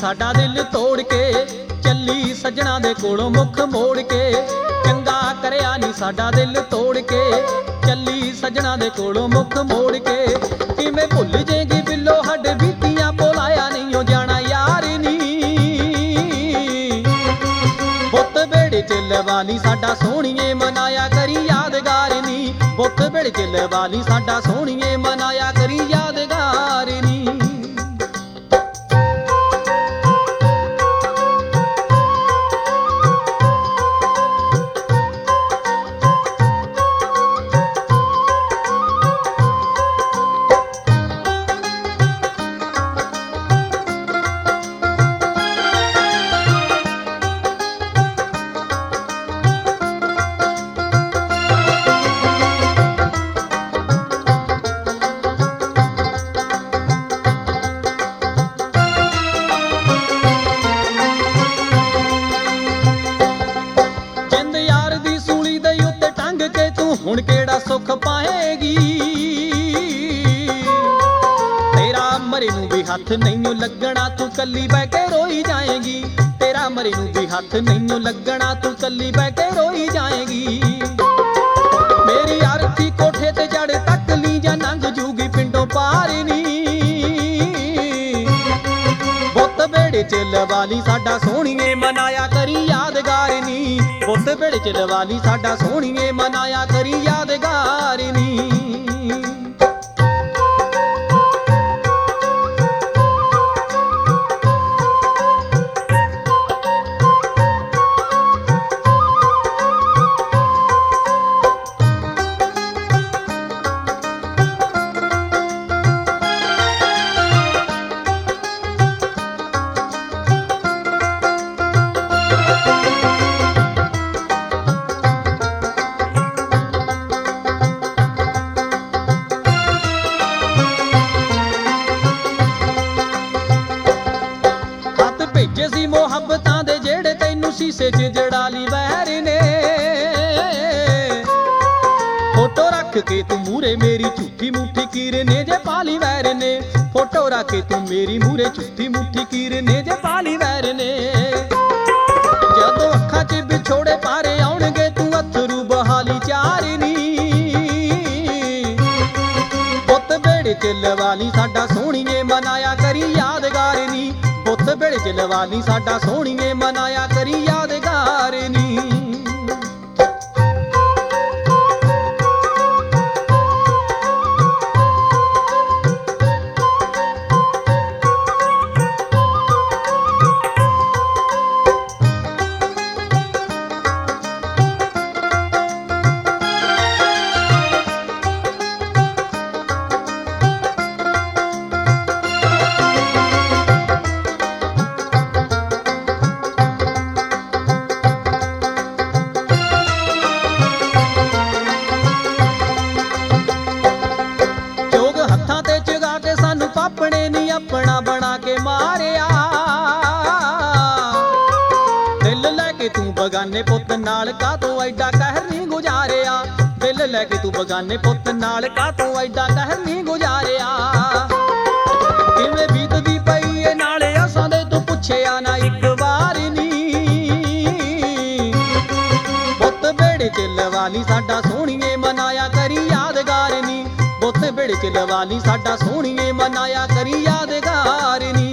ਸਾਡਾ ਦਿਲ ਤੋੜ ਕੇ, ਚੱਲੀ ਸੱਜਣਾ ਦੇ ਕੋਲੋਂ ਮੁੱਖ ਮੋੜ ਕੇ। ਚੰਗਾ ਕਰਿਆ ਨੀ ਸਾਡਾ ਦਿਲ ਤੋੜ ਕੇ, ਚੱਲੀ ਸੱਜਣਾ ਦੇ ਕੋਲੋਂ ਮੁੱਖ ਮੋੜ ਕੇ। ਕਿਵੇਂ ਭੁੱਲ ਜੇਗੀ ਬਿੱਲੋ ਹੱਡ ਬੀਤੀਆਂ, ਭੁਲਾਇਆ ਨਹੀਂ ਉਹ ਜਾਣਾ ਯਾਰ ਨੀ। ਬੁੱਤ ਬੇੜੇ ਚ ਲਵਾਲੀ ਸਾਡਾ ਸੋਹਣੀਏ, ਮਨਾਇਆ ਕਰੀ ਯਾਦਗਾਰ ਨੀ। ਬੁੱਤ ਬੇੜੇ ਚ ਲਵਾਲੀ ਸਾਡਾ ਸੋਹਣੀਏ, ਮਨਾਇਆ ਕਰੀ ਯਾਦਗਾਰ ਨੀ। ਹੁਣ ਕਿਹੜਾ ਸੁੱਖ ਪਾਏਗੀ, ਤੇਰਾ ਮਰੇ ਨੂੰ ਵੀ ਹੱਥ ਨਹੀਂ ਲੱਗਣਾ, ਤੂੰ ਕੱਲੀ ਬਹਿ ਕੇ ਰੋਈ ਜਾਏਗੀ। ਤੇਰਾ ਮਰੇ ਨੂੰ ਵੀ ਹੱਥ ਨਹੀਂ ਲੱਗਣਾ, ਤੂੰ ਕੱਲੀ ਬਹਿ ਕੇ ਰੋਈ ਜਾਏਗੀ। ਮੇਰੀ ਅਰਥੀ ਕੋਠੇ ਤੇ ਜੜ ਤੱਕ ਲੀ, ਜਾਂ ਲੰਘ ਜੂਗੀ ਪਿੰਡੋਂ ਪਾਰ ਨੀ। ਬੁੱਤ ਬੇੜੇ ਚ ਲਵਾਲੀ ਸਾਡਾ ਸੋਹਣੀਏ, ਮਨਾਇਆ ਕਰੀ ਯਾਦਗਾਰ ਨੀ। ਬੁੱਤ ਬੇੜੇ ਚ ਲਵਾਲੀ ਸਾਡਾ ਸੋਹਣੀਏ, ਮਨਾਇਆ ਕਰੀ ਯਾਦਗਾਰ ਨੀ। ਭੇਜੇ ਸੀ ਮੁਹੱਬਤਾਂ ਦੇ ਜਿਹੜੇ ਤੈਨੂੰ ਸੀਸੇ 'ਚ ਜੜਾਲੀ ਵਹਿਰ ਨੇ। ਫੋਟੋ ਰੱਖ ਕੇ ਤੂੰ ਮੂਰੇ ਮੇਰੀ ਝੂਠੀ ਮੁੱਠੀ ਕੀਰ ਨੇ ਜੇ ਪਾਲੀ ਵਹਿਰ ਨੇ। ਫੋਟੋ ਰੱਖ ਕੇ ਤੂੰ ਮੇਰੀ ਮੂਰੇ ਝੂਠੀ ਮੁੱਠੀ ਕੀਰ ਨੇ ਜੇ ਪਾਲੀ ਵਹਿਰ ਨੇ। ਜਦੋਂ ਅੱਖਾਂ 'ਚ ਵਿਛੋੜੇ ਪਾਰੇ ਆਉਣਗੇ, ਤੂੰ ਅਥਰੂ ਬਹਾਲੀ ਚਾਰ ਨੀ। ਬੁੱਤ ਬੇੜੇ ਚ ਲਵਾਲੀ ਸਾਡਾ ਸੋਹਣੀਏ, ਮਨਾਇਆ ਕਰੀ ਯਾਦਗਾਰ ਨੀ। ਬੁੱਤ ਬੇੜੇ ਚ ਲਵਾਲੀ ਸਾਡਾ ਸੋਹਣੀਏ, ਮਨਾਇਆ ਕਰੀ ਯਾਦਗਾਰ ਨੀ। ਆਪਣੇ ਨੀ ਆਪਣਾ ਬਣਾ ਕੇ ਮਾਰਿਆ, ਦਿਲ ਲੈ ਕੇ ਤੂੰ ਬਗਾਨੇ ਪੁੱਤ ਨਾਲ ਕਾਹਤੋਂ ਐਡਾ ਕਹਿਰ ਨੀ ਗੁਜ਼ਾਰਿਆ। ਦਿਲ ਲੈ ਕੇ ਤੂੰ ਬਗਾਨੇ ਪੁੱਤ ਨਾਲ ਕਾਹਤੋਂ ਐਡਾ ਕਹਿਰ ਨੀ ਗੁਜ਼ਾਰਿਆ। ਕਿਵੇਂ ਬੀਤਦੀ ਪਈ ਏ ਨਾਲੇ ਅਸਾਂ ਦੇ, ਤੂੰ ਪੁੱਛਿਆ ਨਾ ਇੱਕ ਵਾਰ ਨੀ। ਬੁੱਤ ਬੇੜੇ ਚ ਲਵਾਲੀ ਸਾਡਾ ਸੋਹਣੀਏ, ਮਨਾਇਆ ਕਰੀ ਯਾਦਗਾਰ ਨੀ। ਬੁੱਤ ਬੇੜੇ ਚ ਲਵਾਲੀ ਸਾਡਾ ਸੋਹਣੀਏ, ਮਨਾਇਆ ਕਰੀ ਯਾਦਗਾਰ ਨੀ।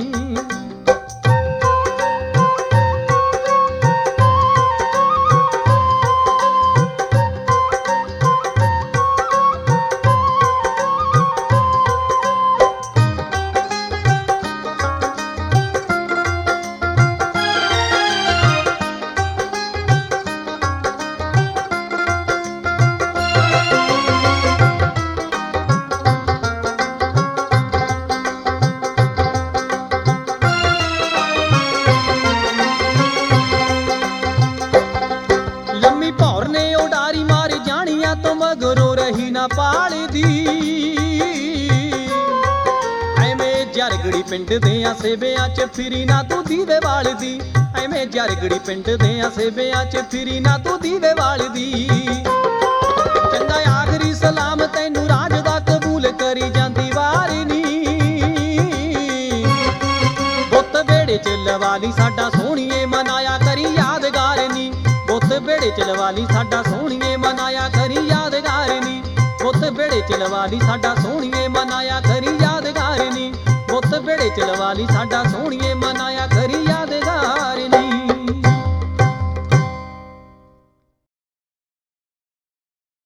ਐਵੇਂ ਜਰਗੜੀ ਪਿੰਡ ਦੇ ਸੇਬਿਆਂ ਚ ਫਿਰੀ ਨਾ ਤੂੰ ਦੀਵੇ ਵਾਲਦੀ। ਐਵੇਂ ਜਰਗੜੀ ਪਿੰਡ ਦੇ ਸੇਬਿਆਂ ਚ ਫਿਰੀ ਨਾ ਤੂੰ ਦੀਵੇ ਵਾਲਦੀ। ਚੰਗਾ ਆਖਰੀ ਸਲਾਮ ਤੈਨੂੰ ਰਾਜ ਦਾ ਕਬੂਲ ਕਰੀ ਜਾਂਦੀ ਵਾਰ ਨੀ। ਬੁੱਤ ਬੇੜੇ ਲਵਾ ਲਈ ਸਾਡਾ ਸੋਹਣੀਏ ਮਨਾਇਆ ਕਰੀ ਯਾਦਗਾਰ ਨੀ ਪੁੱਤ ਵਿਹੜੇ ਚ ਲਵਾ ਲਈ ਸਾਡਾ ਸੋਹਣੀਏ ਮਨਾਇਆ ਕਰੀ ਯਾਦਗਾਰ ਨੀ ਪੁੱਤ ਵਿਹੜੇ ਚ ਲਵਾ ਲਈ ਸਾਡਾ ਸੋਹਣੀਏ ਮਨਾਇਆ ਕਰੀ ਯਾਦਗਾਰ ਨੀ ਪੁੱਤ ਵਿਹੜੇ ਚ ਲਵਾ ਲਈ ਸਾਡਾ ਸੋਹਣੀਏ ਮਨਾਇਆ ਕਰੀ